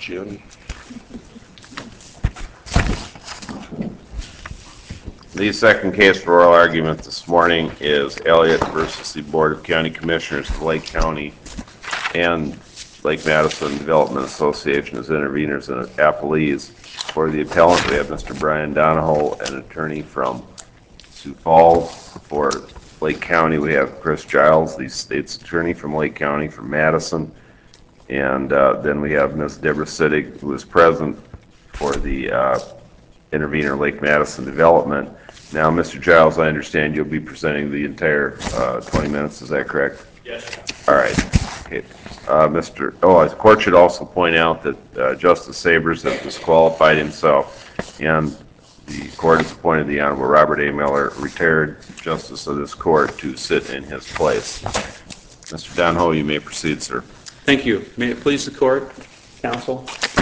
Jim. The second case for oral argument this morning is Elliott versus the Board of County Commissioners of Lake County and Lake Madison Development Association as interveners and appellees. For the appellant, we have Mr. Brian Donahoe, an attorney from Sioux Falls. For Lake County, we have Chris Giles, the state's attorney from Lake County from Madison. And then we have Ms. Deborah Sittig, who is present for the intervener Lake Madison Development. Now, Mr. Giles, I understand you'll be presenting the entire 20 minutes. Is that correct? Yes. All right. Okay. The court should also point out that Justice Sabers has disqualified himself, and the court has appointed the Honorable Robert A. Miller, retired Justice of this court, to sit in his place. Mr. Donahoe, you may proceed, sir. Thank you. May it please the court, counsel?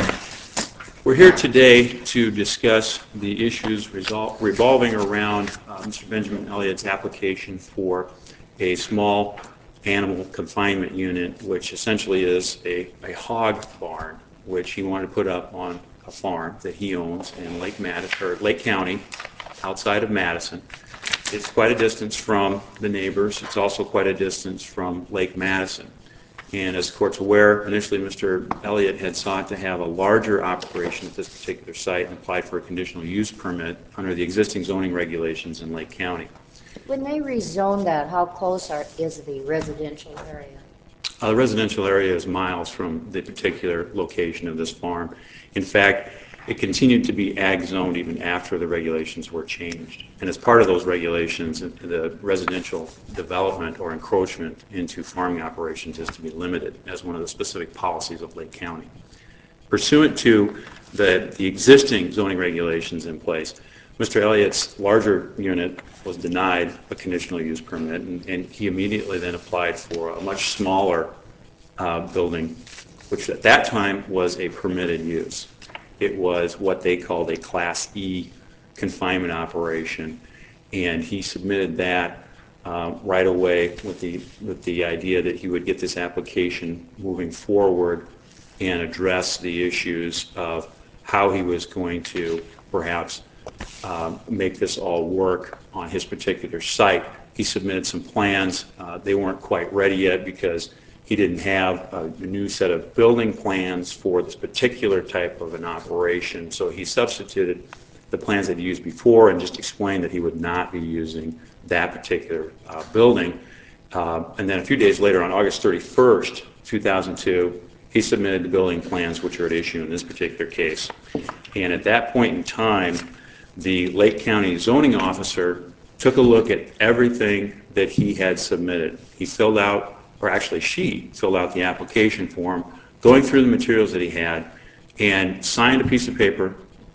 We're here today to discuss the issues revolving around Mr. Benjamin Elliott's application for a small animal confinement unit, which essentially is a hog barn, which he wanted to put up on a farm that he owns in Lake County, outside of Madison. It's quite a distance from the neighbors. It's also quite a distance from Lake Madison. And as the court's aware, initially Mr. Elliott had sought to have a larger operation at this particular site and applied for a conditional use permit under the existing zoning regulations in Lake County. When they rezone that, how close is the residential area? The residential area is miles from the particular location of this farm. In fact, it continued to be ag zoned even after the regulations were changed. And as part of those regulations, the residential development or encroachment into farming operations is to be limited as one of the specific policies of Lake County. Pursuant to the existing zoning regulations in place, Mr. Elliott's larger unit was denied a conditional use permit, and he immediately then applied for a much smaller building, which at that time was a permitted use. It was what they called a Class E confinement operation, and he submitted that right away with the idea that he would get this application moving forward and address the issues of how he was going to perhaps make this all work on his particular site. He submitted some plans. They weren't quite ready yet because he didn't have a new set of building plans for this particular type of an operation, so he substituted the plans that he used before and just explained that he would not be using that particular building. And then a few days later, on August 31st, 2002, he submitted the building plans which are at issue in this particular case. And at that point in time, the Lake County zoning officer took a look at everything that he had submitted. He filled out, or actually she filled out the application form, going through the materials that he had, and signed a piece of paper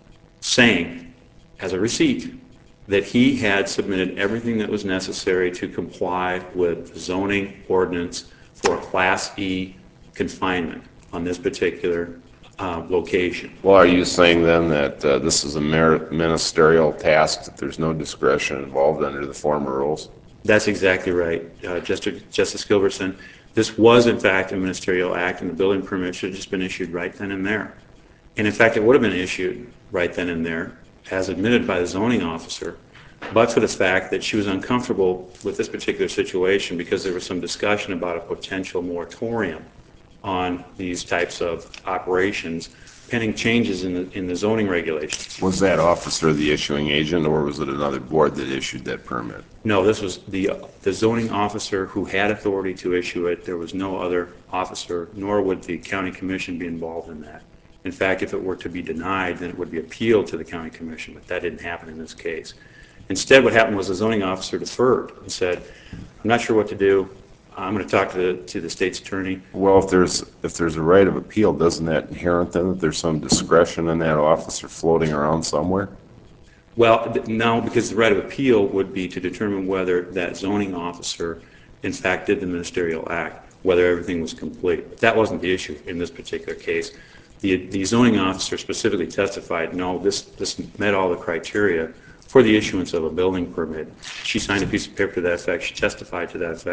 saying, as a receipt, that he had submitted everything that was necessary to comply with the zoning ordinance for a Class E confinement on this particular location. Well, are you saying then that this is a ministerial task, that there's no discretion involved under the former rules? That's exactly right, Justice Gilbertson. This was, in fact, a ministerial act, and the building permit should have just been issued right then and there. And in fact, it would have been issued right then and there, as admitted by the zoning officer, but for the fact that she was uncomfortable with this particular situation because there was some discussion about a potential moratorium on these types of operations pending changes in the zoning regulations. Was that officer the issuing agent, or was it another board that issued that permit? No, this was the zoning officer who had authority to issue it. There was no other officer, nor would the county commission be involved in that. In fact, if it were to be denied, then it would be appealed to the county commission, but that didn't happen in this case. Instead, what happened was the zoning officer deferred and said, I'm not sure what to do. I'm going to talk to the state's attorney. Well, if there's a right of appeal, doesn't that inherent then that there's some discretion in that officer floating around somewhere? Well, no, because the right of appeal would be to determine whether that zoning officer, in fact, did the ministerial act, whether everything was complete. But that wasn't the issue in this particular case. The zoning officer specifically testified, no, this met all the criteria for the issuance of a building permit. She signed a piece of paper to that effect. She testified to that effect.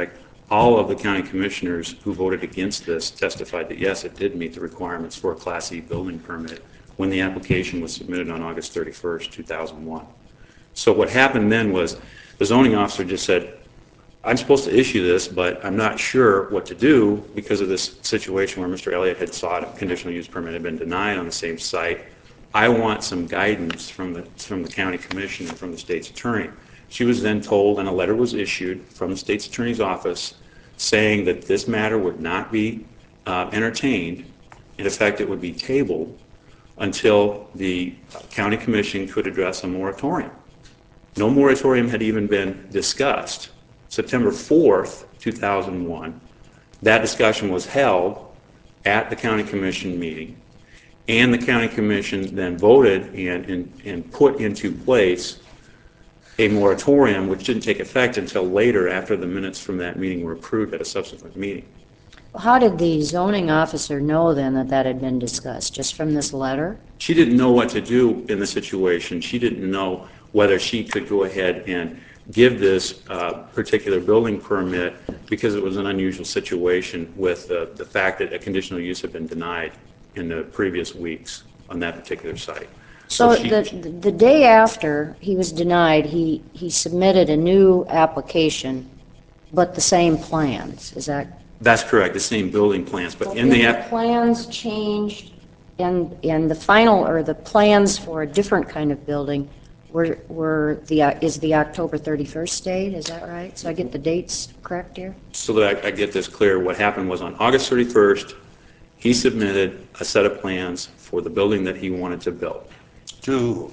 all of the county commissioners who voted against this testified that yes, it did meet the requirements for a Class E building permit when the application was submitted on August 31st, 2001. So what happened then was the zoning officer just said, I'm supposed to issue this, but I'm not sure what to do because of this situation where Mr. Elliott had sought a conditional use permit, had been denied on the same site. I want some guidance from the county commission and from the state's attorney. She was then told, and a letter was issued from the state's attorney's office saying that this matter would not be entertained. In effect, it would be tabled until the county commission could address a moratorium. No moratorium had even been discussed. September 4th, 2001, that discussion was held at the county commission meeting, and the county commission then voted and put into place a moratorium which didn't take effect until later after the minutes from that meeting were approved at a subsequent meeting. How did the zoning officer know then that that had been discussed? Just from this letter? She didn't know what to do in the situation. She didn't know whether she could go ahead and give this particular building permit because it was an unusual situation with the fact that a conditional use had been denied in the previous weeks on that particular site. So the day after he was denied, he submitted a new application, but the same plans. Is that? That's correct, the same building plans, but in the plans changed, and the final, or the plans for a different kind of building is the October 31st date, is that right? So I get the dates correct here? So that I get this clear, what happened was on August 31st, he submitted a set of plans for the building that he wanted to build. To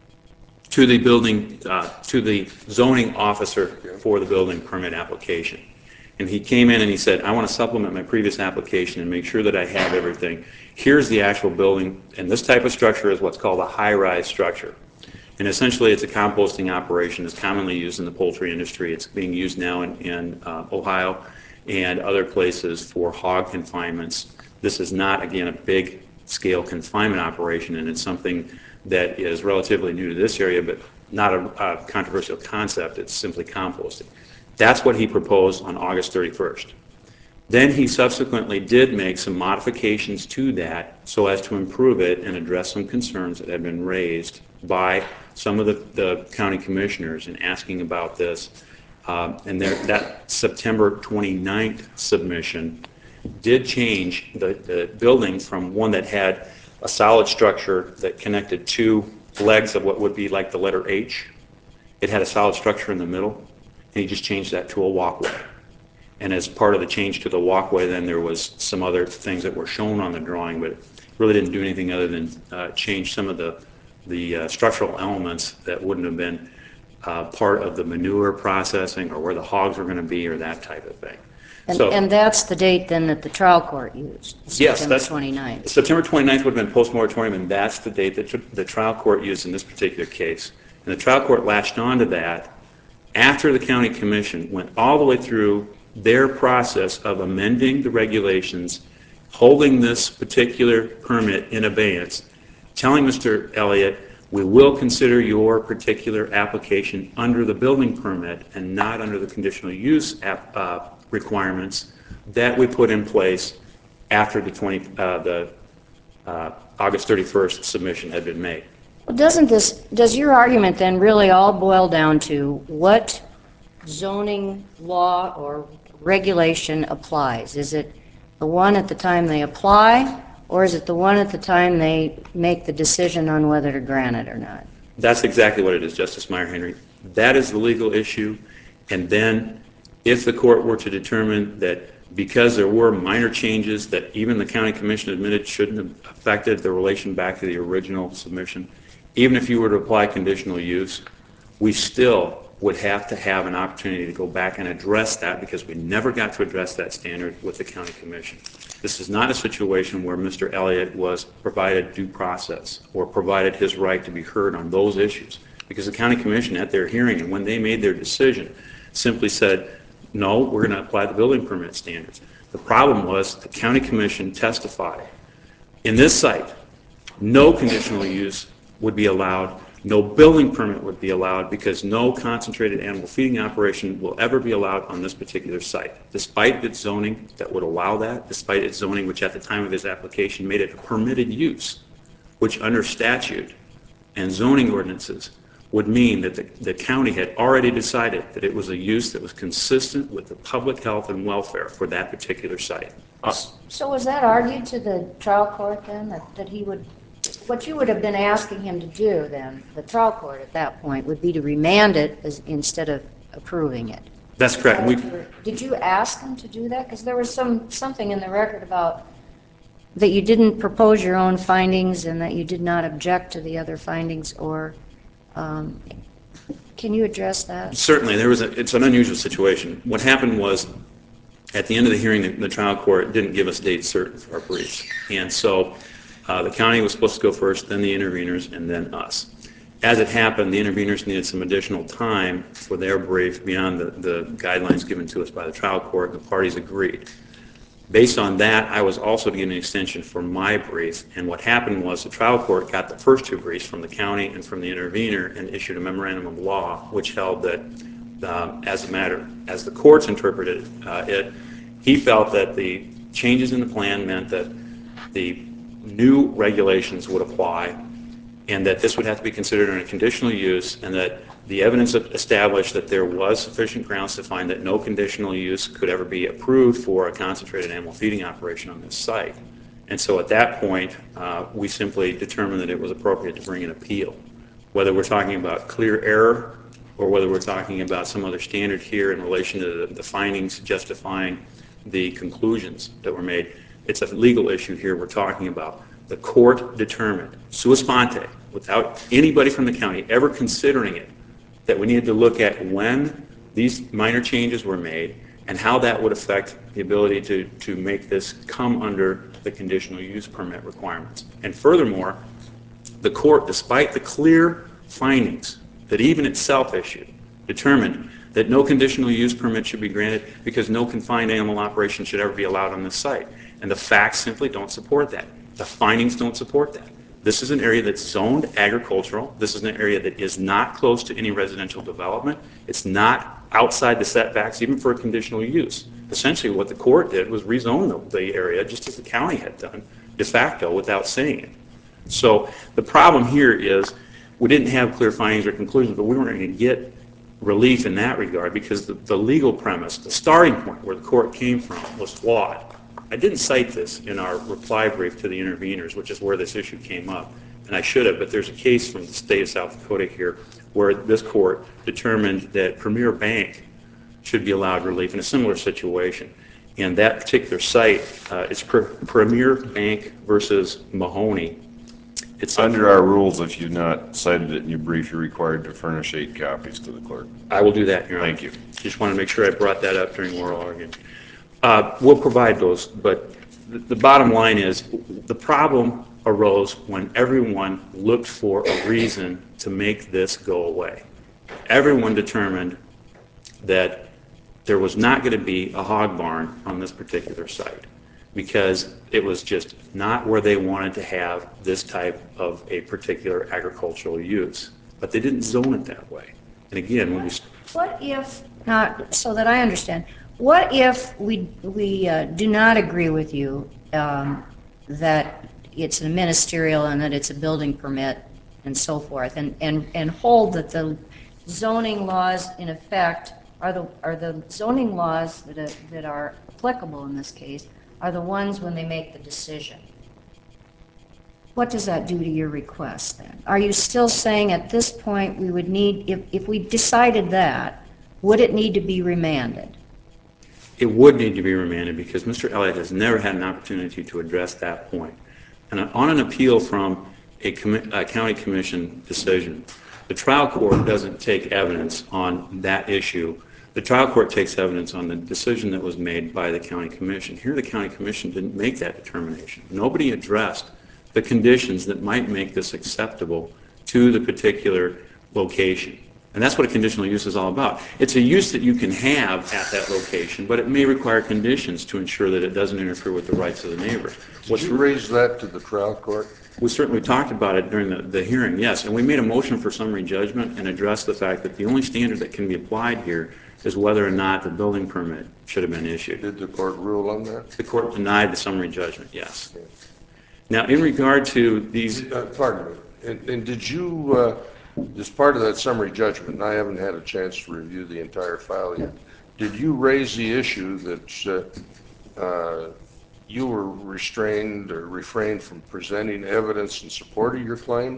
the building, to the zoning officer for the building permit application. And he came in and he said, I want to supplement my previous application and make sure that I have everything. Here's the actual building, and this type of structure is what's called a high-rise structure. And essentially it's a composting operation. It's commonly used in the poultry industry. It's being used now in Ohio and other places for hog confinements. This is not, again, a big-scale confinement operation, and it's something that is relatively new to this area, but not a controversial concept. It's simply composting. That's what he proposed on August 31st. Then he subsequently did make some modifications to that so as to improve it and address some concerns that had been raised by some of the county commissioners in asking about this. And that September 29th submission did change the building from one that had a solid structure that connected two legs of what would be like the letter H. It had a solid structure in the middle, and he just changed that to a walkway. And as part of the change to the walkway, then there was some other things that were shown on the drawing, but it really didn't do anything other than change some of the structural elements that wouldn't have been part of the manure processing or where the hogs were going to be or that type of thing. And that's the date then that the trial court used, yes, September 29th. September 29th would have been post-moratorium, and that's the date that the trial court used in this particular case. And the trial court latched onto that after the county commission went all the way through their process of amending the regulations, holding this particular permit in abeyance, telling Mr. Elliott, we will consider your particular application under the building permit and not under the conditional use requirements that we put in place after the August 31st submission had been made. Well, does your argument then really all boil down to what zoning law or regulation applies? Is it the one at the time they apply, or is it the one at the time they make the decision on whether to grant it or not? That's exactly what it is, Justice Meyer-Henry. That is the legal issue, and then if the court were to determine that because there were minor changes that even the county commission admitted shouldn't have affected the relation back to the original submission, even if you were to apply conditional use, we still would have to have an opportunity to go back and address that because we never got to address that standard with the county commission. This is not a situation where Mr. Elliott was provided due process or provided his right to be heard on those issues, because the county commission at their hearing and when they made their decision simply said, no, we're going to apply the building permit standards. The problem was the county commission testified in this site, no conditional use would be allowed No building permit would be allowed because no concentrated animal feeding operation will ever be allowed on this particular site. Despite its zoning that would allow that, despite its zoning which at the time of his application made it a permitted use, which under statute and zoning ordinances would mean that the county had already decided that it was a use that was consistent with the public health and welfare for that particular site. So was that argued to the trial court then, that he would, what you would have been asking him to do then, the trial court at that point, would be to remand it instead of approving it? That's correct. Did you ask him to do that? Because there was something in the record about that you didn't propose your own findings and that you did not object to the other findings, or can you address that? Certainly. It's an unusual situation. What happened was, at the end of the hearing, the trial court didn't give us dates certain for our briefs. And so the county was supposed to go first, then the interveners, and then us. As it happened, the interveners needed some additional time for their brief beyond the guidelines given to us by the trial court, and the parties agreed. Based on that, I was also to get an extension for my brief, and what happened was the trial court got the first two briefs from the county and from the intervener and issued a memorandum of law which held that as the courts interpreted it, he felt that the changes in the plan meant that the new regulations would apply and that this would have to be considered in a conditional use, and that the evidence established that there was sufficient grounds to find that no conditional use could ever be approved for a concentrated animal feeding operation on this site. And so at that point, we simply determined that it was appropriate to bring an appeal. Whether we're talking about clear error or whether we're talking about some other standard here in relation to the findings justifying the conclusions that were made, it's a legal issue here we're talking about. The court determined, sua sponte, without anybody from the county ever considering it, that we needed to look at when these minor changes were made and how that would affect the ability to make this come under the conditional use permit requirements. And furthermore, the court, despite the clear findings that even itself issued, determined that no conditional use permit should be granted because no confined animal operation should ever be allowed on this site. And the facts simply don't support that. The findings don't support that. This is an area that's zoned agricultural. This is an area that is not close to any residential development. It's not outside the setbacks, even for a conditional use. Essentially, what the court did was rezone the area, just as the county had done, de facto, without saying it. So the problem here is we didn't have clear findings or conclusions, but we weren't going to get relief in that regard because the legal premise, the starting point where the court came from, was flawed. I didn't cite this in our reply brief to the interveners, which is where this issue came up, and I should have, but there's a case from the state of South Dakota here where this court determined that Premier Bank should be allowed relief in a similar situation. And that particular site is Premier Bank versus Mahoney. It's Under our rules, if you've not cited it in your brief, you're required to furnish 8 copies to the clerk. I will do that, Your Honor. Thank you. Just want to make sure I brought that up during oral argument. We'll provide those, but the bottom line is the problem arose when everyone looked for a reason to make this go away. Everyone determined that there was not going to be a hog barn on this particular site because it was just not where they wanted to have this type of a particular agricultural use. But they didn't zone it that way. And again, when we... What if, not so that I understand, what if we do not agree with you that it's a ministerial and that it's a building permit and so forth, and hold that the zoning laws in effect are the zoning laws that are applicable in this case are the ones when they make the decision? What does that do to your request then? Are you still saying at this point we would need, if we decided that, would it need to be remanded? It would need to be remanded because Mr. Elliott has never had an opportunity to address that point. And on an appeal from a county commission decision, the trial court doesn't take evidence on that issue. The trial court takes evidence on the decision that was made by the county commission. Here the county commission didn't make that determination. Nobody addressed the conditions that might make this acceptable to the particular location. And that's what a conditional use is all about. It's a use that you can have at that location, but it may require conditions to ensure that it doesn't interfere with the rights of the neighbors. Did you raise that to the trial court? We certainly talked about it during the hearing, yes, and we made a motion for summary judgment and addressed the fact that the only standard that can be applied here is whether or not the building permit should have been issued. Did the court rule on that? The court denied the summary judgment, yes. Now, in regard to these... Pardon me. And did you, as part of that summary judgment, and I haven't had a chance to review the entire file yet, did you raise the issue that you were restrained or refrained from presenting evidence in support of your claim?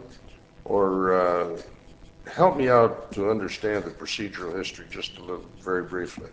Or help me out to understand the procedural history just a little, very briefly.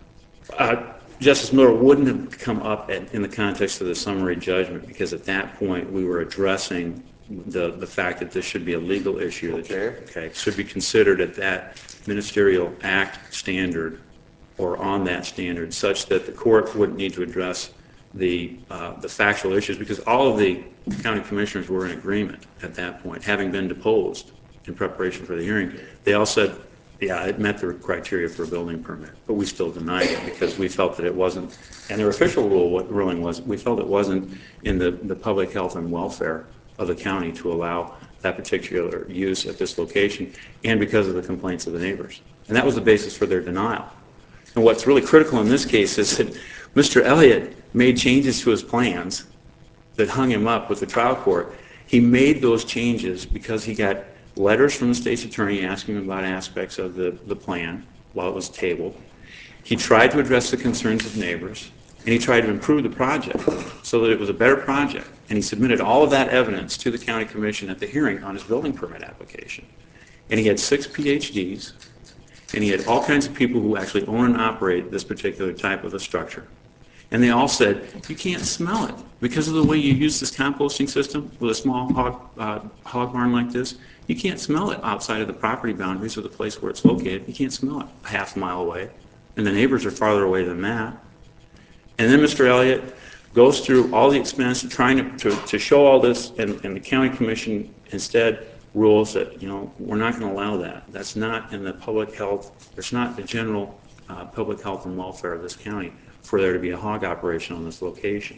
Justice Miller wouldn't have come up in the context of the summary judgment because at that point we were addressing the fact that this should be a legal issue that should be considered at that ministerial act standard or on that standard such that the court wouldn't need to address the factual issues because all of the county commissioners were in agreement at that point, having been deposed in preparation for the hearing. They all said, yeah, it met the criteria for a building permit, but we still denied it because we felt that it wasn't, and their official ruling was, we felt it wasn't in the public health and welfare of the county to allow that particular use at this location, and because of the complaints of the neighbors. And that was the basis for their denial. And what's really critical in this case is that Mr. Elliott made changes to his plans that hung him up with the trial court. He made those changes because he got letters from the state's attorney asking him about aspects of the plan while it was tabled. He tried to address the concerns of neighbors, and he tried to improve the project so that it was a better project. And he submitted all of that evidence to the county commission at the hearing on his building permit application. And he had 6 PhDs, and he had all kinds of people who actually own and operate this particular type of a structure. And they all said, you can't smell it because of the way you use this composting system with a small hog barn like this. You can't smell it outside of the property boundaries of the place where it's located. You can't smell it a half mile away. And the neighbors are farther away than that. And then Mr. Elliott goes through all the expense of trying to show all this, and the county commission instead rules that, you know, we're not going to allow that. That's not in the public health, it's not the general public health and welfare of this county for there to be a hog operation on this location.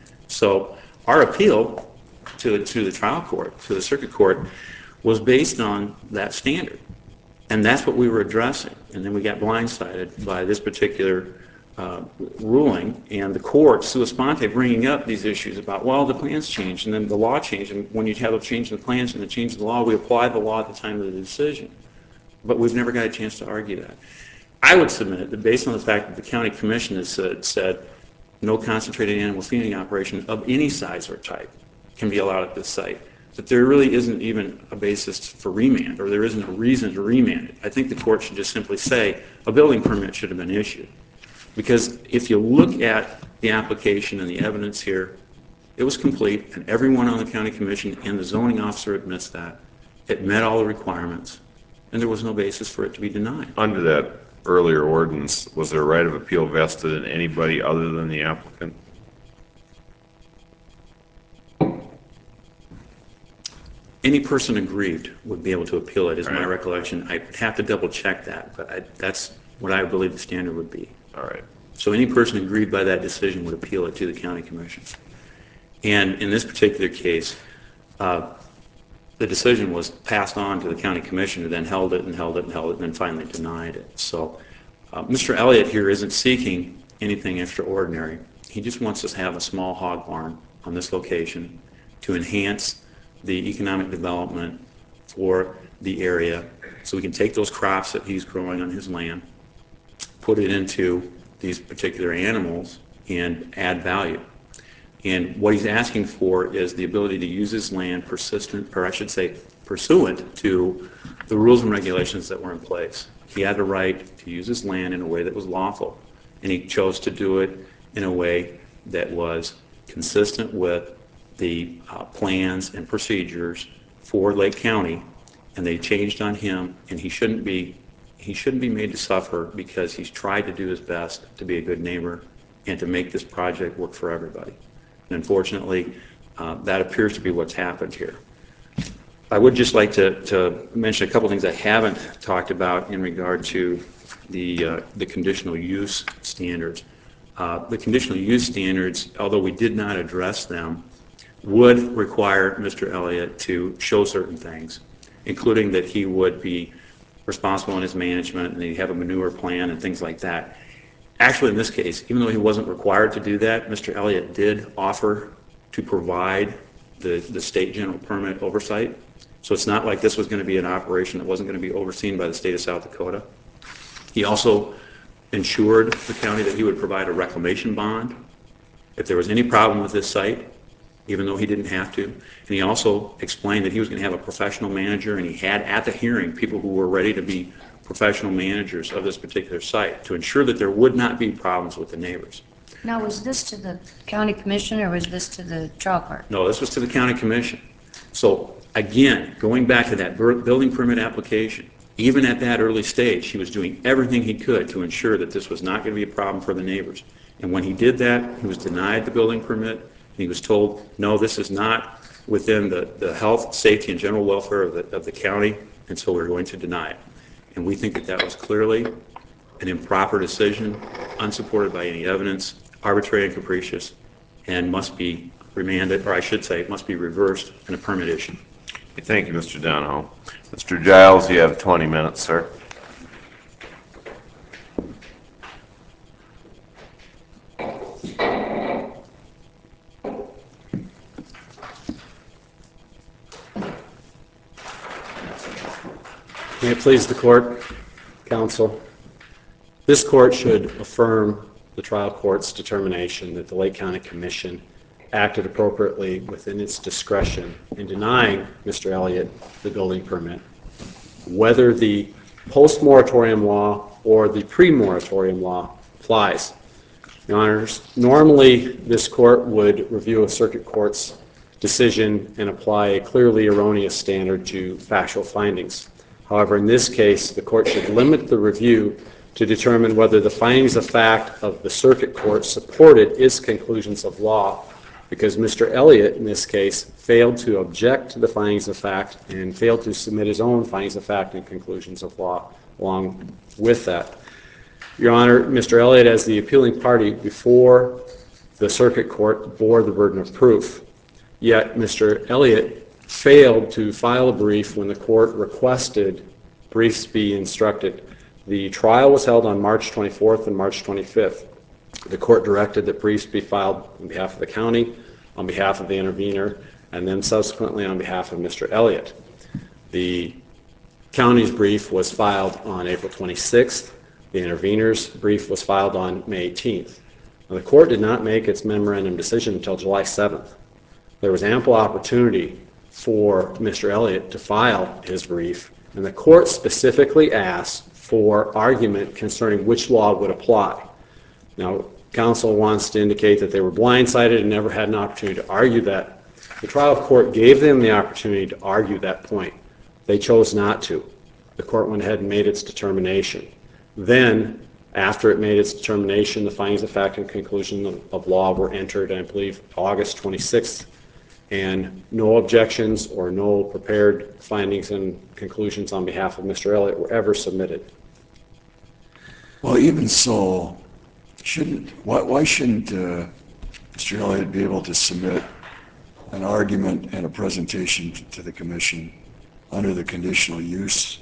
So our appeal to the trial court, to the circuit court, was based on that standard. And that's what we were addressing. And then we got blindsided by this particular ruling, and the court, sua sponte, bringing up these issues about, well, the plans changed, and then the law changed, and when you have a change in the plans and a change in the law, we apply the law at the time of the decision. But we've never got a chance to argue that. I would submit that based on the fact that the county commission has said no concentrated animal feeding operation of any size or type can be allowed at this site, that there really isn't even a basis for remand, or there isn't a reason to remand it. I think the court should just simply say a building permit should have been issued. Because if you look at the application and the evidence here, it was complete, and everyone on the county commission and the zoning officer admits that. It met all the requirements, and there was no basis for it to be denied. Under that earlier ordinance, was there a right of appeal vested in anybody other than the applicant? Any person aggrieved would be able to appeal it, is my recollection. I'd have to double check that, but that's what I believe the standard would be. All right. So any person aggrieved by that decision would appeal it to the county commission. And in this particular case, the decision was passed on to the county commission, who then held it and held it and held it, and then finally denied it. So Mr. Elliott here isn't seeking anything extraordinary. He just wants us to have a small hog barn on this location to enhance the economic development for the area, so we can take those crops that he's growing on his land, put it into these particular animals, and add value. And what he's asking for is the ability to use his land pursuant to the rules and regulations that were in place. He had the right to use his land in a way that was lawful, and he chose to do it in a way that was consistent with the plans and procedures for Lake County, and they changed on him, and he shouldn't be made to suffer because he's tried to do his best to be a good neighbor and to make this project work for everybody. And unfortunately, that appears to be what's happened here. I would just like to mention a couple things I haven't talked about in regard to the conditional use standards. The conditional use standards, although we did not address them, would require Mr. Elliott to show certain things, including that he would be responsible in his management and he'd have a manure plan and things like that. Actually, in this case, even though he wasn't required to do that, Mr. Elliott did offer to provide the state general permit oversight. So it's not like this was going to be an operation that wasn't going to be overseen by the state of South Dakota. He also ensured the county that he would provide a reclamation bond if there was any problem with this site, even though he didn't have to. And he also explained that he was going to have a professional manager, and he had at the hearing people who were ready to be professional managers of this particular site to ensure that there would not be problems with the neighbors. Now, was this to the county commission or was this to the trial court? No, this was to the county commission. So again, going back to that building permit application, even at that early stage, he was doing everything he could to ensure that this was not going to be a problem for the neighbors. And when he did that, he was denied the building permit. And he was told, no, this is not within the health, safety, and general welfare of the county, and so we're going to deny it. And we think that that was clearly an improper decision, unsupported by any evidence, arbitrary and capricious, and must be remanded, or I should say, must be reversed and a permit issued. Thank you, Mr. Donahoe. Mr. Giles, you have 20 minutes, sir. May it please the court, counsel. This court should affirm the trial court's determination that the Lake County Commission acted appropriately within its discretion in denying Mr. Elliott the building permit, whether the post-moratorium law or the pre-moratorium law applies. Your Honors, normally this court would review a circuit court's decision and apply a clearly erroneous standard to factual findings. However, in this case, the court should limit the review to determine whether the findings of fact of the circuit court supported its conclusions of law, because Mr. Elliott, in this case, failed to object to the findings of fact and failed to submit his own findings of fact and conclusions of law along with that. Your Honor, Mr. Elliott, as the appealing party before the circuit court, bore the burden of proof. Yet Mr. Elliott failed to file a brief when the court requested briefs be instructed. The trial was held on March 24th and March 25th. The court directed that briefs be filed on behalf of the county, on behalf of the intervener, and then subsequently on behalf of Mr. Elliott. The county's brief was filed on April 26th. The intervener's brief was filed on May 18th. Now, the court did not make its memorandum decision until July 7th. There was ample opportunity for Mr. Elliott to file his brief, and the court specifically asked for argument concerning which law would apply. Now, counsel wants to indicate that they were blindsided and never had an opportunity to argue that. The trial court gave them the opportunity to argue that point. They chose not to. The court went ahead and made its determination. Then, after it made its determination, the findings of fact and conclusion of law were entered, I believe, August 26th, and no objections or no prepared findings and conclusions on behalf of Mr. Elliott were ever submitted. Well, even so, why shouldn't Mr. Elliott be able to submit an argument and a presentation to the commission under the conditional use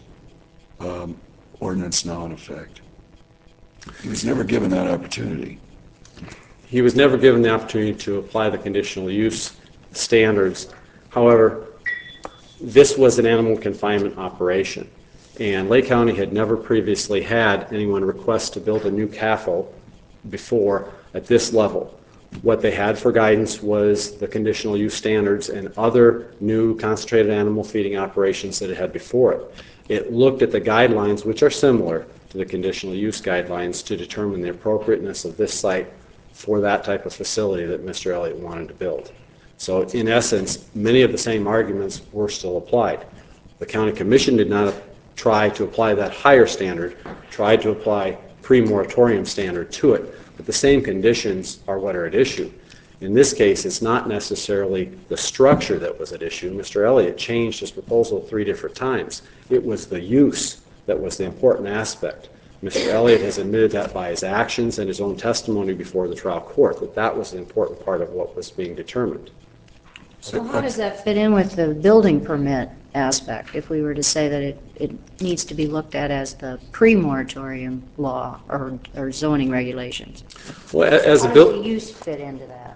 ordinance now in effect? He was never given that opportunity. He was never given the opportunity to apply the conditional use standards. However, this was an animal confinement operation, and Lake County had never previously had anyone request to build a new CAFO before at this level. What they had for guidance was the conditional use standards and other new concentrated animal feeding operations that it had before it. It looked at the guidelines, which are similar to the conditional use guidelines, to determine the appropriateness of this site for that type of facility that Mr. Elliott wanted to build. So in essence, many of the same arguments were still applied. The county commission did not try to apply that higher standard, tried to apply pre-moratorium standard to it, but the same conditions are what are at issue. In this case, it's not necessarily the structure that was at issue. Mr. Elliott changed his proposal 3 different times. It was the use that was the important aspect. Mr. Elliott has admitted that by his actions and his own testimony before the trial court, that that was the important part of what was being determined. So how does that fit in with the building permit aspect, if we were to say that it needs to be looked at as the pre-moratorium law or zoning regulations? Well, as a How buil- does the use fit into that?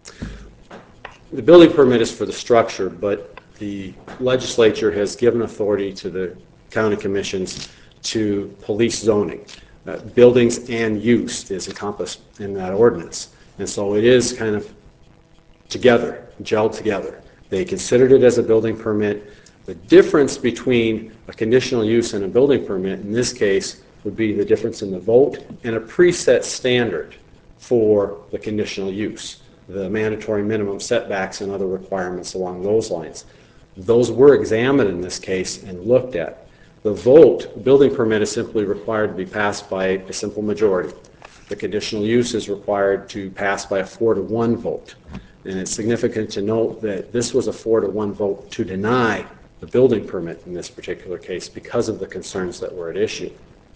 The building permit is for the structure, but the legislature has given authority to the county commissions to police zoning. Buildings and use is encompassed in that ordinance. And so it is kind of together, gelled together. They considered it as a building permit. The difference between a conditional use and a building permit in this case would be the difference in the vote and a preset standard for the conditional use, the mandatory minimum setbacks and other requirements along those lines. Those were examined in this case and looked at. The vote, building permit is simply required to be passed by a simple majority. The conditional use is required to pass by a 4-to-1 vote. And it's significant to note that this was a 4-to-1 vote to deny the building permit in this particular case because of the concerns that were at issue.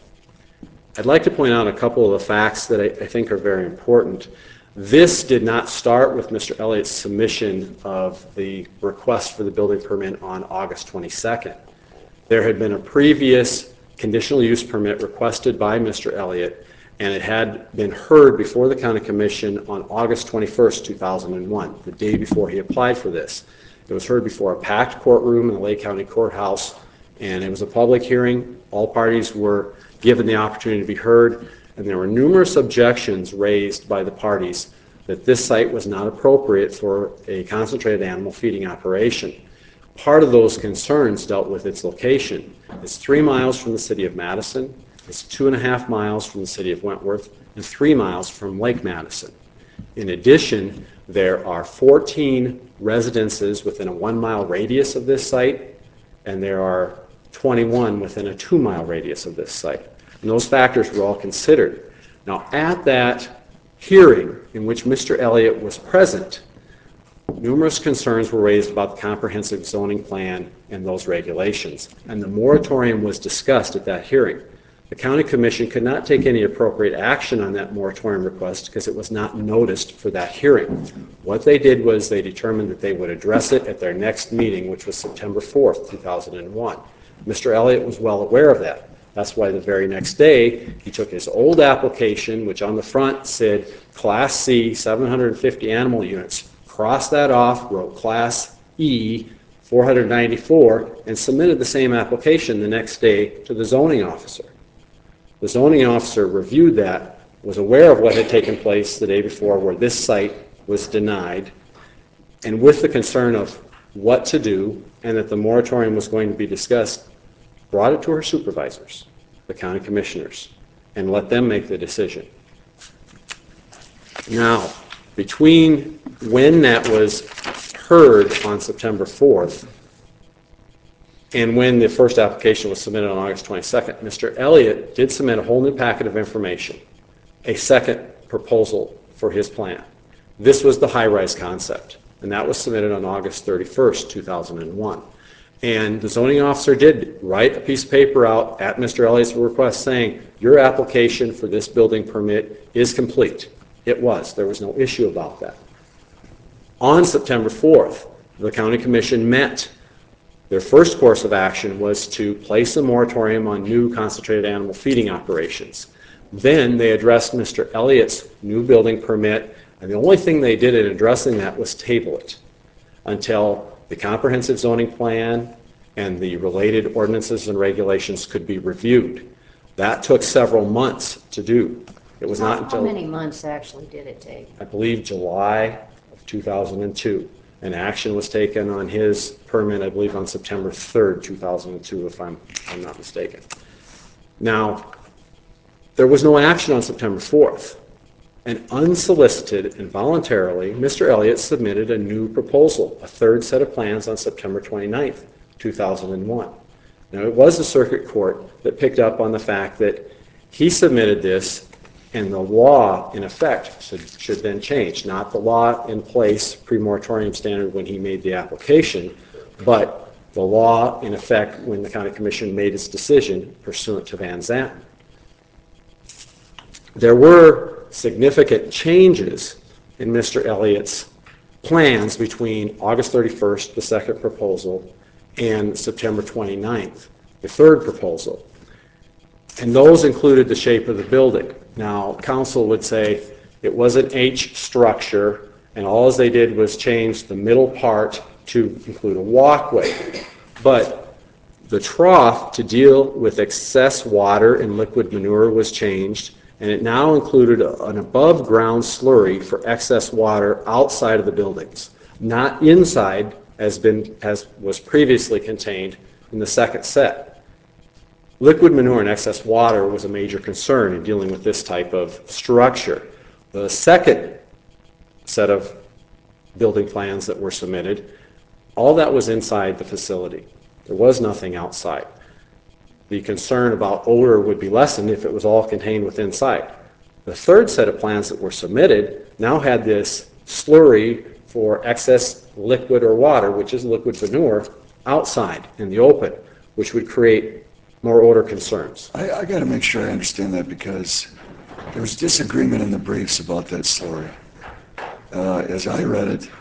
I'd like to point out a couple of the facts that I think are very important. This did not start with Mr. Elliott's submission of the request for the building permit on August 22nd. There had been a previous conditional use permit requested by Mr. Elliott, and it had been heard before the county commission on August 21st, 2001, the day before he applied for this. It was heard before a packed courtroom in the Lake County Courthouse, and it was a public hearing. All parties were given the opportunity to be heard, and there were numerous objections raised by the parties that this site was not appropriate for a concentrated animal feeding operation. Part of those concerns dealt with its location. It's 3 miles from the city of Madison, it's 2.5 miles from the city of Wentworth, and 3 miles from Lake Madison. In addition, there are 14 residences within a 1-mile radius of this site, and there are 21 within a 2-mile radius of this site. And those factors were all considered. Now, at that hearing in which Mr. Elliott was present, numerous concerns were raised about the comprehensive zoning plan and those regulations, and the moratorium was discussed at that hearing. The county commission could not take any appropriate action on that moratorium request because it was not noticed for that hearing. What they did was they determined that they would address it at their next meeting, which was September 4th, 2001. Mr. Elliott was well aware of that. That's why the very next day, he took his old application, which on the front said Class C, 750 animal units, crossed that off, wrote Class E, 494, and submitted the same application the next day to the zoning officer. The zoning officer reviewed that, was aware of what had taken place the day before where this site was denied, and with the concern of what to do and that the moratorium was going to be discussed, brought it to her supervisors, the county commissioners, and let them make the decision. Now, between when that was heard on September 4th and when the first application was submitted on August 22nd, Mr. Elliott did submit a whole new packet of information, a second proposal for his plan. This was the high-rise concept, and that was submitted on August 31st, 2001. And the zoning officer did write a piece of paper out at Mr. Elliott's request saying, your application for this building permit is complete. It was. There was no issue about that. On September 4th, the county commission met. Their first course of action was to place a moratorium on new concentrated animal feeding operations. Then they addressed Mr. Elliott's new building permit, and the only thing they did in addressing that was table it until the comprehensive zoning plan and the related ordinances and regulations could be reviewed. That took several months to do. It was not until, How many months actually did it take? I believe, July of 2002. And action was taken on his permit, I believe, on September 3rd, 2002, if I'm not mistaken. Now, there was no action on September 4th. And unsolicited and voluntarily, Mr. Elliott submitted a new proposal, a third set of plans on September 29th, 2001. Now, it was the circuit court that picked up on the fact that he submitted this and the law, in effect, should then change. Not the law in place, pre-moratorium standard, when he made the application, but the law, in effect, when the county commission made its decision pursuant to Van Zanten. There were significant changes in Mr. Elliott's plans between August 31st, the second proposal, and September 29th, the third proposal. And those included the shape of the building. Now, council would say it was an H structure, and all they did was change the middle part to include a walkway. But the trough to deal with excess water and liquid manure was changed, and it now included an above-ground slurry for excess water outside of the buildings, not inside as was previously contained in the second set. Liquid manure and excess water was a major concern in dealing with this type of structure. The second set of building plans that were submitted, all that was inside the facility. There was nothing outside. The concern about odor would be lessened if it was all contained within inside. The third set of plans that were submitted now had this slurry for excess liquid or water, which is liquid manure, outside in the open, which would create more odor concerns. I got to make sure I understand that, because there was disagreement in the briefs about that slurry. As I read it,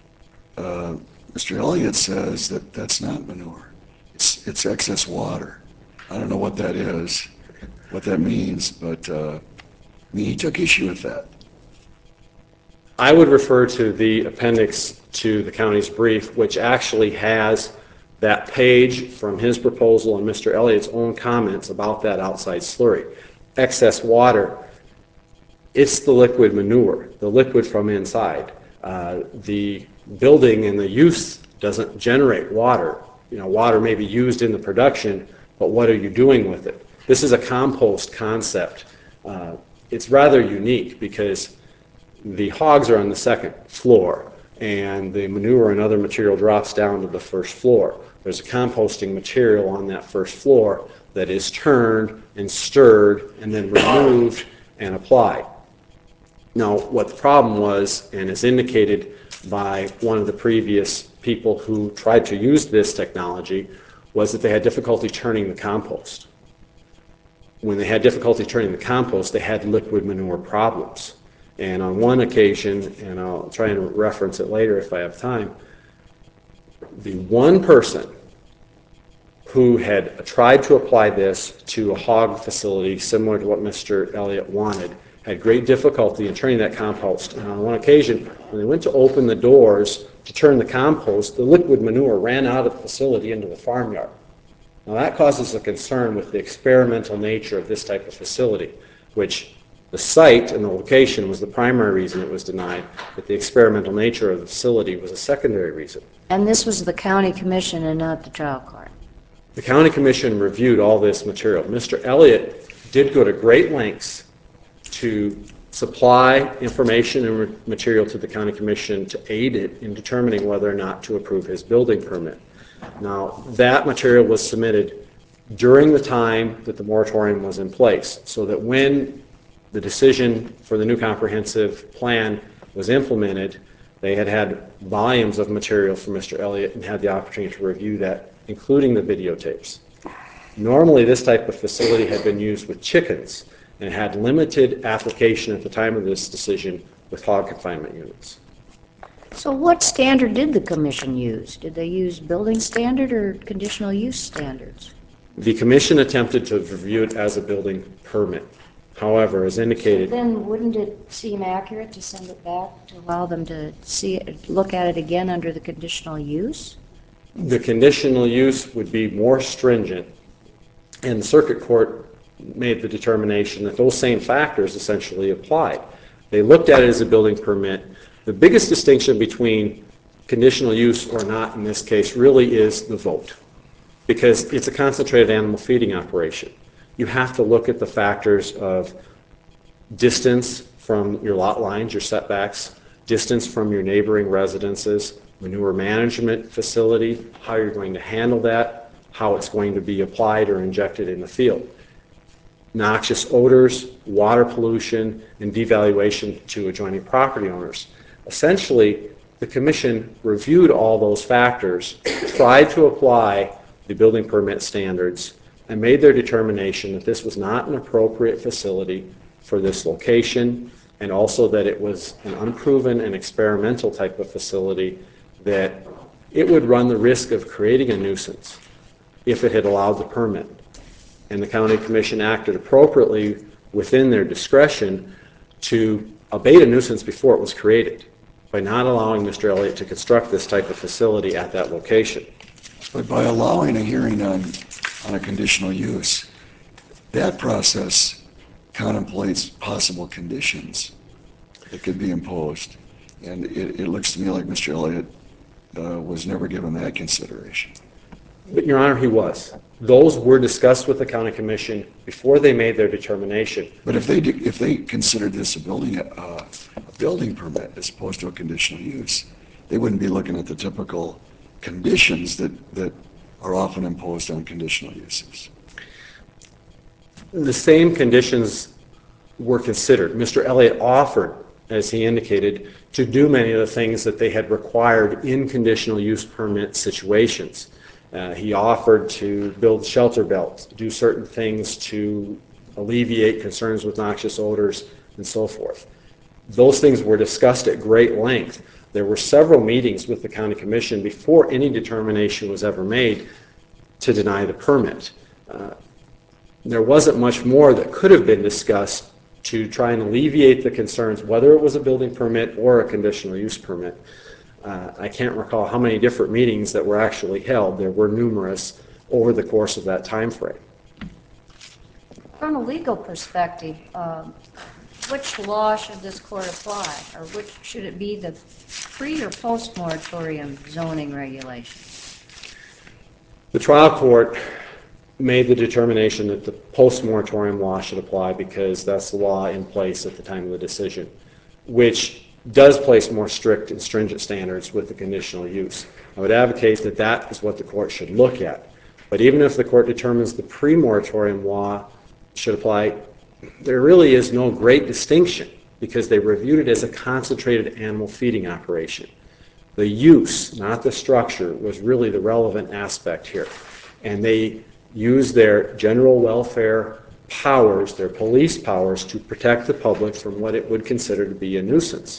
Mr. Elliott says that that's not manure. It's excess water. I don't know what that is, what that means, but he took issue with that. I would refer to the appendix to the county's brief, which actually has that page from his proposal and Mr. Elliott's own comments about that outside slurry. Excess water, it's the liquid manure, the liquid from inside. The building and the use doesn't generate water. You know, water may be used in the production, but what are you doing with it? This is a compost concept. It's rather unique because the hogs are on the second floor and the manure and other material drops down to the first floor. There's a composting material on that first floor that is turned and stirred and then removed and applied. Now, what the problem was, and is indicated by one of the previous people who tried to use this technology, was that they had difficulty turning the compost. When they had difficulty turning the compost, they had liquid manure problems. And on one occasion, and I'll try and reference it later if I have time, the one person who had tried to apply this to a hog facility similar to what Mr. Elliott wanted had great difficulty in turning that compost. And on one occasion, when they went to open the doors to turn the compost, the liquid manure ran out of the facility into the farmyard. Now that causes a concern with the experimental nature of this type of facility, which the site and the location was the primary reason it was denied, but the experimental nature of the facility was a secondary reason. And this was the county commission and not the trial court? The county commission reviewed all this material. Mr. Elliott did go to great lengths to supply information and material to the county commission to aid it in determining whether or not to approve his building permit. Now, that material was submitted during the time that the moratorium was in place, so that when the decision for the new comprehensive plan was implemented, they had volumes of material from Mr. Elliott and had the opportunity to review that, including the videotapes. Normally, this type of facility had been used with chickens and had limited application at the time of this decision with hog confinement units. So what standard did the commission use? Did they use building standard or conditional use standards? The commission attempted to review it as a building permit. However, as indicated, Then wouldn't it seem accurate to send it back to allow them to see it, look at it again under the conditional use? the conditional use would be more stringent, and the circuit court made the determination that those same factors essentially applied. They looked at it as a building permit. The biggest distinction between conditional use or not in this case really is the vote, because it's a concentrated animal feeding operation. You have to look at the factors of distance from your lot lines, your setbacks, distance from your neighboring residences, manure management facility, how you're going to handle that, how it's going to be applied or injected in the field. Noxious odors, water pollution, and devaluation to adjoining property owners. Essentially, the commission reviewed all those factors, tried to apply the building permit standards, and made their determination that this was not an appropriate facility for this location and also that it was an unproven and experimental type of facility, that it would run the risk of creating a nuisance if it had allowed the permit. And the county commission acted appropriately within their discretion to abate a nuisance before it was created by not allowing Mr. Elliott to construct this type of facility at that location. But by allowing a hearing on a conditional use, that process contemplates possible conditions that could be imposed. And it looks to me like Mr. Elliott was never given that consideration. But, Your Honor, he was. Those were discussed with the county commission before they made their determination. But if they considered this a building permit as opposed to a conditional use, they wouldn't be looking at the typical conditions that are often imposed on conditional uses. The same conditions were considered. Mr. Elliott offered, as he indicated, to do many of the things that they had required in conditional use permit situations. He offered to build shelter belts, do certain things to alleviate concerns with noxious odors, and so forth. Those things were discussed at great length. There were several meetings with the county commission before any determination was ever made to deny the permit. There wasn't much more that could have been discussed to try and alleviate the concerns, whether it was a building permit or a conditional use permit. I can't recall how many different meetings that were actually held. There were numerous over the course of that time frame. From a legal perspective, which law should this court apply? Or which should it be, the pre or post moratorium zoning regulation? The trial court made the determination that the post-moratorium law should apply because that's the law in place at the time of the decision, which does place more strict and stringent standards with the conditional use. I would advocate that that is what the court should look at. But even if the court determines the pre-moratorium law should apply, there really is no great distinction because they reviewed it as a concentrated animal feeding operation. The use, not the structure, was really the relevant aspect here. And they used their general welfare powers, their police powers, to protect the public from what it would consider to be a nuisance.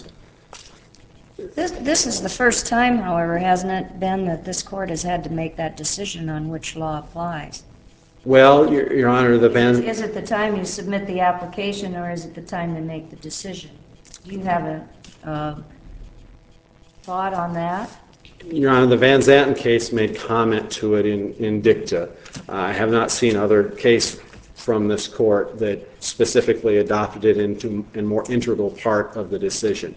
This is the first time, however, hasn't it been, that this court has had to make that decision on which law applies? Well, Your Honor, the ban... Is it the time you submit the application, or is it the time they make the decision? Do you have a thought on that? Your Honor, the Van Zanten case made comment to it in dicta. I have not seen other case from this court that specifically adopted it into a more integral part of the decision.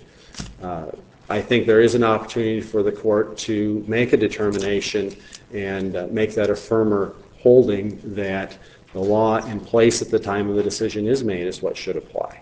I think there is an opportunity for the court to make a determination and make that a firmer holding that the law in place at the time of the decision is made is what should apply.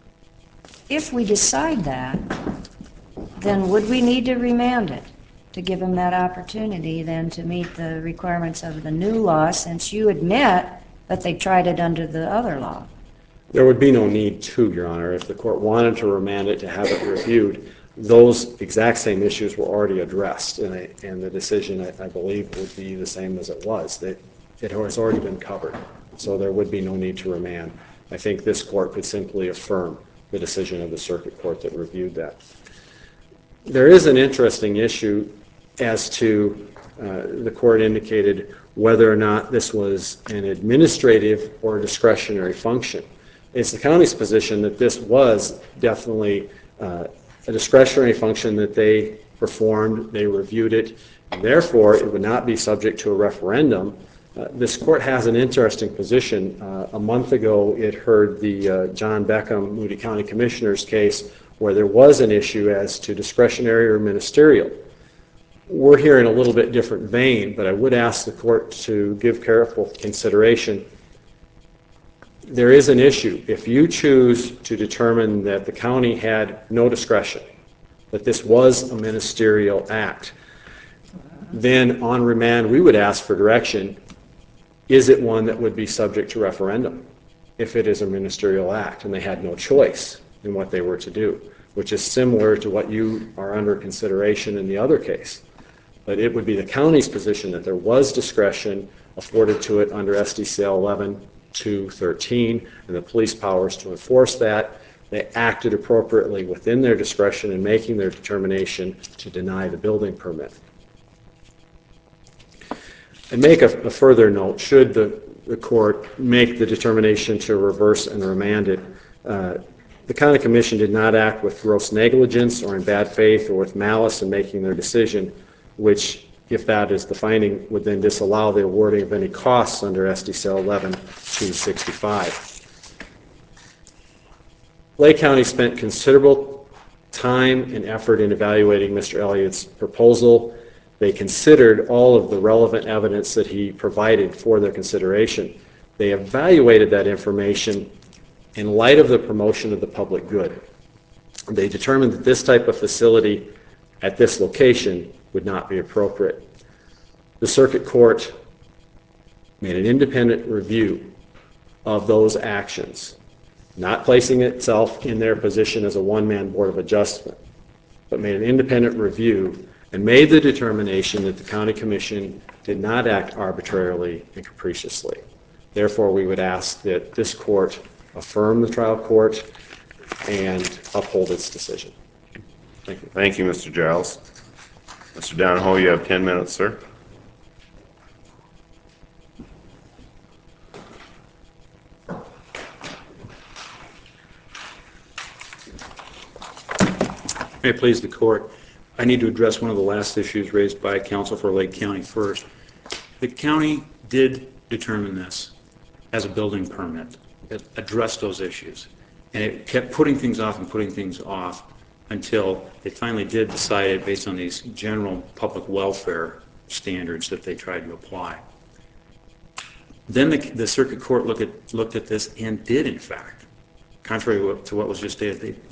If we decide that, then would we need to remand it to give them that opportunity then to meet the requirements of the new law, since you admit that they tried it under the other law? There would be no need to, Your Honor. If the court wanted to remand it to have it reviewed, those exact same issues were already addressed, and the decision, I believe, would be the same as it was. It has already been covered, so there would be no need to remand. I think this court could simply affirm the decision of the circuit court that reviewed that. There is an interesting issue as to, the court indicated, whether or not this was an administrative or discretionary function. It's the county's position that this was definitely a discretionary function that they performed, they reviewed it, and therefore it would not be subject to a referendum. This court has an interesting position. A month ago it heard the John Beckham Moody County Commissioner's case where there was an issue as to discretionary or ministerial. We're here in a little bit different vein, but I would ask the court to give careful consideration. There is an issue. If you choose to determine that the county had no discretion, that this was a ministerial act, then on remand we would ask for direction. Is it one that would be subject to referendum if it is a ministerial act and they had no choice in what they were to do, which is similar to what you are under consideration in the other case. But it would be the county's position that there was discretion afforded to it under SDCL 11-213 and the police powers to enforce that. they acted appropriately within their discretion in making their determination to deny the building permit. And make a further note, should the court make the determination to reverse and remand it, the county commission did not act with gross negligence or in bad faith or with malice in making their decision, which, if that is the finding, would then disallow the awarding of any costs under SDCL 11-265. Lake County spent considerable time and effort in evaluating Mr. Elliott's proposal. They considered all of the relevant evidence that he provided for their consideration. They evaluated that information in light of the promotion of the public good. They determined that this type of facility at this location would not be appropriate. The circuit court made an independent review of those actions, not placing itself in their position as a one-man board of adjustment, but made an independent review and made the determination that the county commission did not act arbitrarily and capriciously. Therefore, we would ask that this court affirm the trial court and uphold its decision. Thank you. Thank you, Mr. Giles. Mr. Donahoe, you have 10 minutes, sir. May it please the court, I need to address one of the last issues raised by counsel for Lake County first. The county did determine this as a building permit. It addressed those issues. And it kept putting things off and putting things off until it finally did decide it based on these general public welfare standards that they tried to apply. Then the circuit court looked at this and did, in fact, contrary to what was just stated,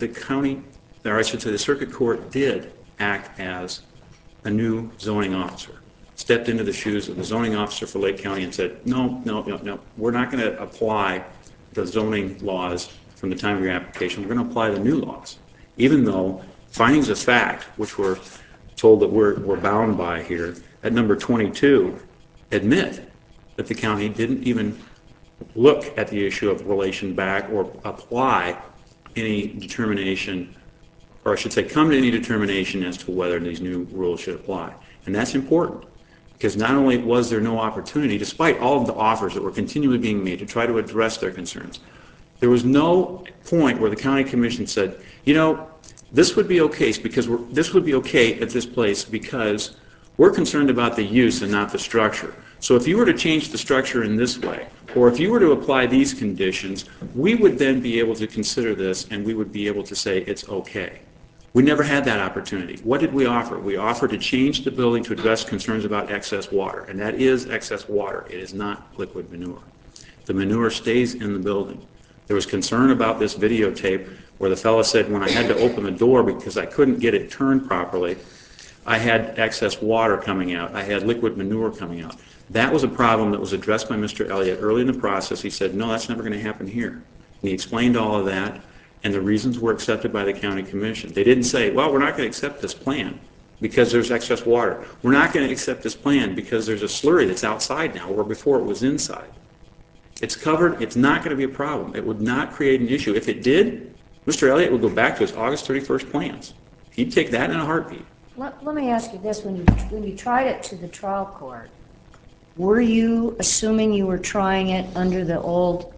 the circuit court did act as a new zoning officer, stepped into the shoes of the zoning officer for Lake County and said, no, we're not going to apply the zoning laws from the time of your application. We're going to apply the new laws, even though findings of fact, which we're told that we're bound by here, at number 22, admit that the county didn't even look at the issue of relation back or apply any determination, or I should say come to any determination as to whether these new rules should apply. And that's important, because not only was there no opportunity, despite all of the offers that were continually being made to try to address their concerns, there was no point where the county commission said, you know, this would be okay because this would be okay at this place because we're concerned about the use and not the structure. So if you were to change the structure in this way, or if you were to apply these conditions, we would then be able to consider this and we would be able to say it's okay. We never had that opportunity. What did we offer? We offered to change the building to address concerns about excess water, and that is excess water. It is not liquid manure. The manure stays in the building. There was concern about this videotape where the fellow said when I had to open the door because I couldn't get it turned properly, I had excess water coming out. I had liquid manure coming out. That was a problem that was addressed by Mr. Elliott early in the process. He said, no, that's never going to happen here. And he explained all of that, and the reasons were accepted by the county commission. They didn't say, well, we're not going to accept this plan because there's excess water. We're not going to accept this plan because there's a slurry that's outside now where before it was inside. It's covered. It's not going to be a problem. It would not create an issue. If it did, Mr. Elliott would go back to his August 31st plans. He'd take that in a heartbeat. Let me ask you this. When you tried it to the trial court, were you assuming you were trying it under the old,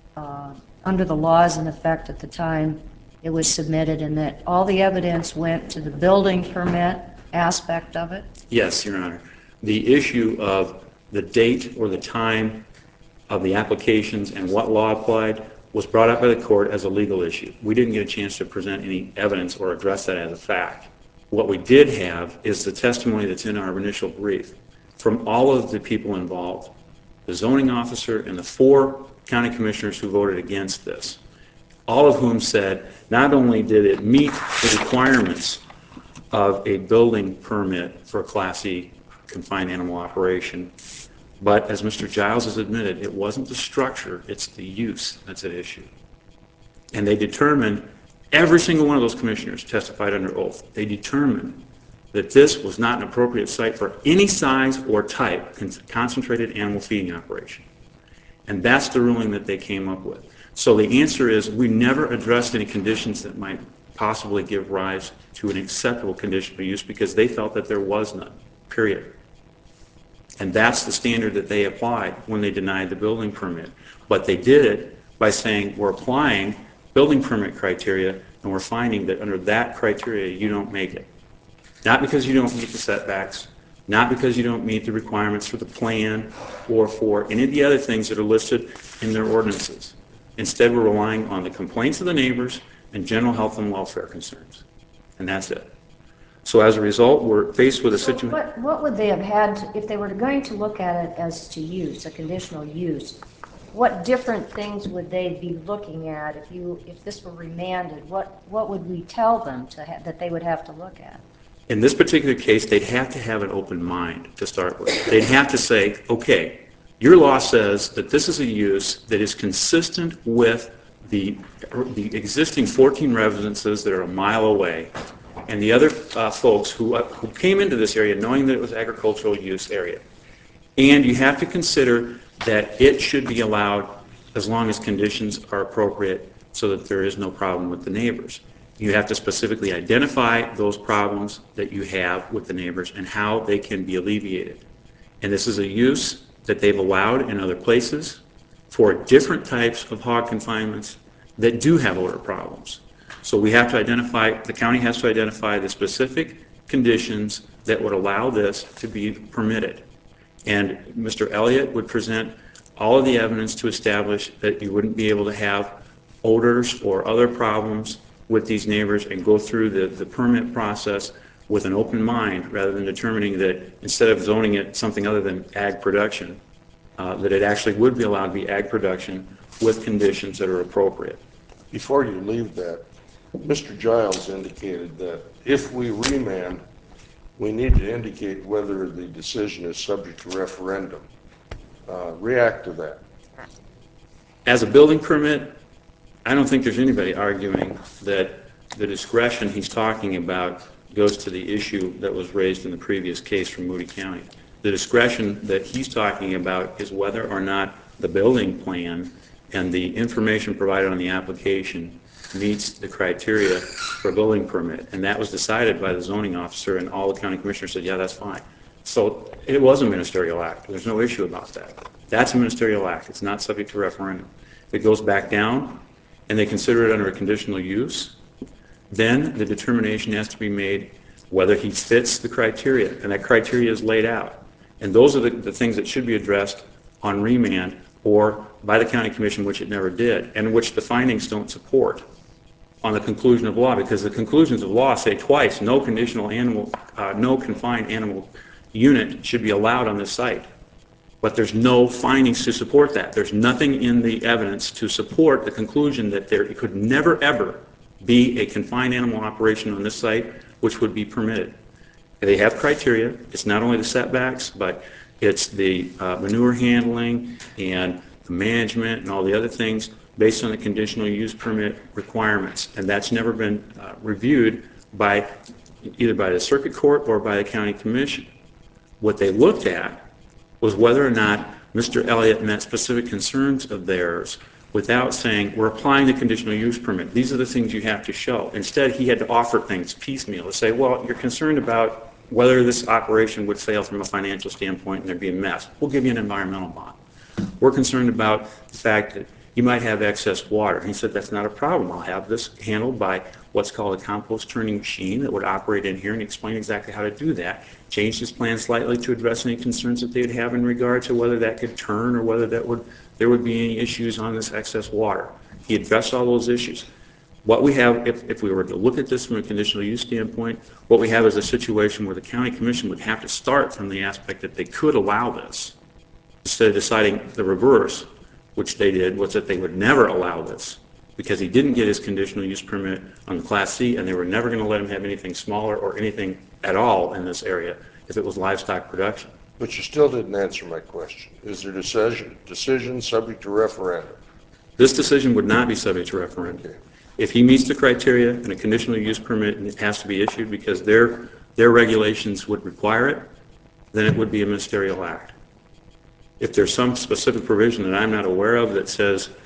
under the laws in effect at the time it was submitted, and that all the evidence went to the building permit aspect of it? Yes, Your Honor. The issue of the date or the time of the applications and what law applied was brought up by the court as a legal issue. We didn't get a chance to present any evidence or address that as a fact. What we did have is the testimony that's in our initial brief from all of the people involved, the zoning officer and the 4 county commissioners who voted against this, all of whom said not only did it meet the requirements of a building permit for a Class C confined animal operation, but as Mr. Giles has admitted, it wasn't the structure, it's the use that's at issue. And they determined, every single one of those commissioners testified under oath, they determined that this was not an appropriate site for any size or type concentrated animal feeding operation. And that's the ruling that they came up with. So the answer is we never addressed any conditions that might possibly give rise to an acceptable conditional use because they felt that there was none, period. And that's the standard that they applied when they denied the building permit. But they did it by saying we're applying building permit criteria and we're finding that under that criteria you don't make it. Not because you don't meet the setbacks, not because you don't meet the requirements for the plan or for any of the other things that are listed in their ordinances. Instead, we're relying on the complaints of the neighbors and general health and welfare concerns. And that's it. So as a result, we're faced with a So situation. what would they have had, if they were going to look at it as to use, a conditional use, what different things would they be looking at if this were remanded? What would we tell them that they would have to look at? In this particular case, they'd have to have an open mind to start with. They'd have to say, okay, your law says that this is a use that is consistent with the existing 14 residences that are a mile away, and the other folks who came into this area knowing that it was agricultural use area. And you have to consider that it should be allowed as long as conditions are appropriate so that there is no problem with the neighbors. You have to specifically identify those problems that you have with the neighbors and how they can be alleviated. And this is a use that they've allowed in other places for different types of hog confinements that do have odor problems. So we have to identify, the county has to identify the specific conditions that would allow this to be permitted. And Mr. Elliott would present all of the evidence to establish that you wouldn't be able to have odors or other problems with these neighbors and go through the permit process with an open mind rather than determining that instead of zoning it something other than ag production, that it actually would be allowed to be ag production with conditions that are appropriate. Before you leave that, Mr. Giles indicated that if we remand, we need to indicate whether the decision is subject to referendum. React to that. As a building permit, I don't think there's anybody arguing that the discretion he's talking about goes to the issue that was raised in the previous case from Moody County. The discretion that he's talking about is whether or not the building plan and the information provided on the application meets the criteria for a building permit. And that was decided by the zoning officer, and all the county commissioners said, yeah, that's fine. So it was a ministerial act. There's no issue about that. That's a ministerial act. It's not subject to referendum. If it goes back down and they consider it under a conditional use, then the determination has to be made whether he fits the criteria, and that criteria is laid out. And those are the things that should be addressed on remand or by the county commission, which it never did, and which the findings don't support on the conclusion of law, because the conclusions of law say twice no confined animal unit should be allowed on this site. But there's no findings to support that. There's nothing in the evidence to support the conclusion that there could never, ever be a confined animal operation on this site which would be permitted. They have criteria. It's not only the setbacks, but it's the manure handling and the management and all the other things based on the conditional use permit requirements. And that's never been reviewed by either by the circuit court or by the county commission. What they looked at was whether or not Mr. Elliott met specific concerns of theirs without saying, we're applying the conditional use permit. These are the things you have to show. Instead, he had to offer things piecemeal to say, well, you're concerned about whether this operation would fail from a financial standpoint and there'd be a mess. We'll give you an environmental bond. We're concerned about the fact that you might have excess water. He said, that's not a problem. I'll have this handled by what's called a compost turning machine that would operate in here, and explain exactly how to do that. Changed his plan slightly to address any concerns that they'd have in regard to whether that could turn or whether there would be any issues on this excess water. He addressed all those issues. What we have, if we were to look at this from a conditional use standpoint, what we have is a situation where the county commission would have to start from the aspect that they could allow this, instead of deciding the reverse, which they did, was that they would never allow this because he didn't get his conditional use permit on the Class C, and they were never going to let him have anything smaller or anything at all in this area if it was livestock production. But you still didn't answer my question. Is there decision subject to referendum? This decision would not be subject to referendum. Okay. If he meets the criteria and a conditional use permit and it has to be issued because their regulations would require it, then it would be a ministerial act. If there's some specific provision that I'm not aware of that says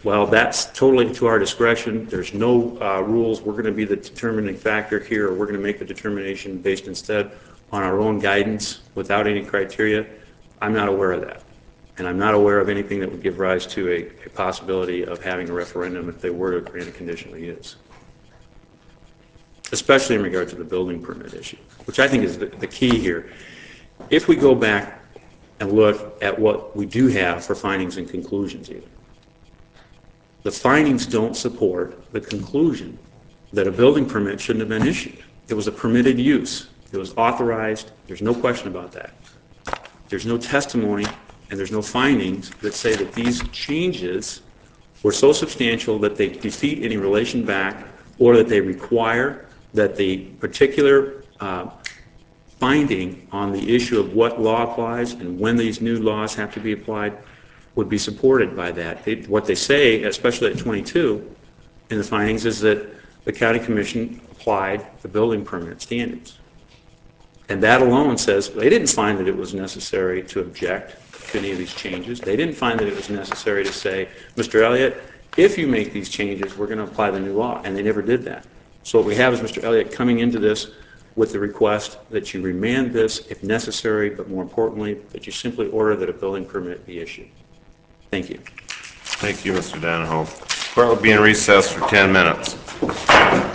Well, that's totally to our discretion. There's no rules. We're going to be the determining factor here, or we're going to make the determination based instead on our own guidance without any criteria. I'm not aware of that. And I'm not aware of anything that would give rise to a possibility of having a referendum if they were to grant a conditional use, especially in regard to the building permit issue, which I think is the key here. If we go back and look at what we do have for findings and conclusions even, the findings don't support the conclusion that a building permit shouldn't have been issued. It was a permitted use. It was authorized. There's no question about that. There's no testimony and there's no findings that say that these changes were so substantial that they defeat any relation back or that they require that the particular finding on the issue of what law applies and when these new laws have to be applied would be supported by that. What they say, especially at 22 in the findings, is that the county commission applied the building permit standards. And that alone says they didn't find that it was necessary to object to any of these changes. They didn't find that it was necessary to say, Mr. Elliott, if you make these changes, we're going to apply the new law. And they never did that. So what we have is Mr. Elliott coming into this with the request that you remand this if necessary, but more importantly, that you simply order that a building permit be issued. Thank you. Thank you, Mr. Donahoe. Court will be in recess for 10 minutes.